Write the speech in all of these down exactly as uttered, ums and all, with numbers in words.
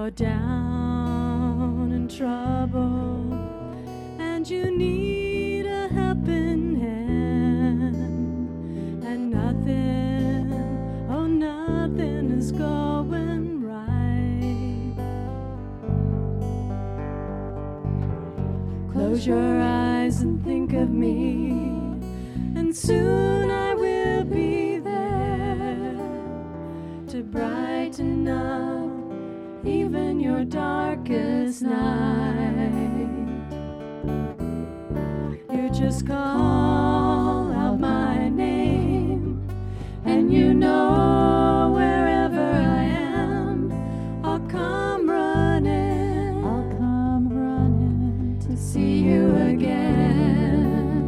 you're down in trouble and you need a helping hand, and nothing, oh nothing is going right. Close your eyes and think of me, and soon I will be there to brighten up even your darkest night. You just call out my name, and you know wherever I am, I'll come running, I'll come running to see you again.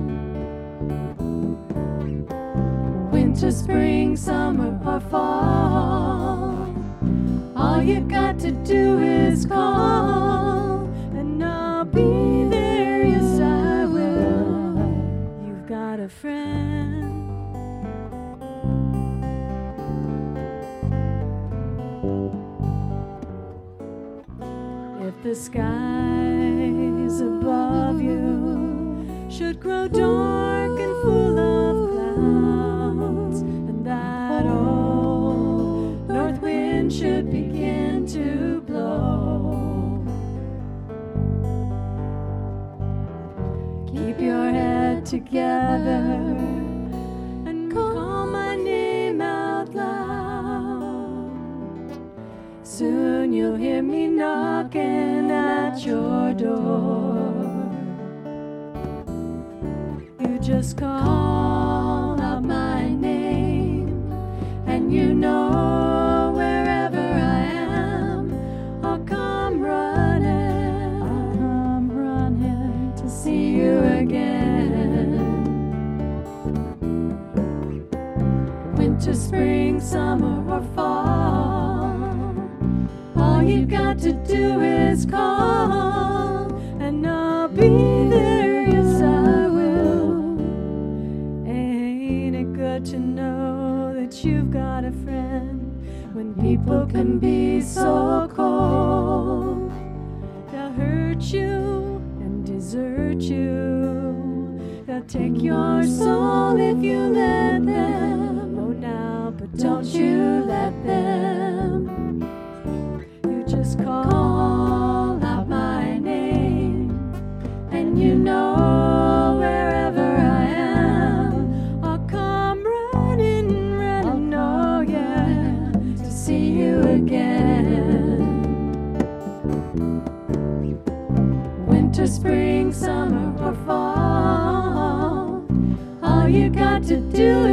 Winter, spring, summer, or fall, all you got to do is call, and I'll be there, yes I will. You've got a friend. If the skies above you should grow dark and full of clouds, and that old north wind should begin to blow, keep your head together and call my name out loud. Soon you'll hear me knocking at your door. You just call out my name, and you know wherever I am, I'll come running, I'll come running to see you again. Winter, spring, summer, or fall, all you got to do is call, and I'll be there, yes I will. Ain't it good to know that you've got a friend when people can be so cold? They'll hurt you and desert you, they'll take your soul if you let them. Oh now, but don't you let them. You just call out my name, and you know wherever I am, I'll come running, running, oh yeah, to see you again. Winter, spring, summer, or fall, all you got to do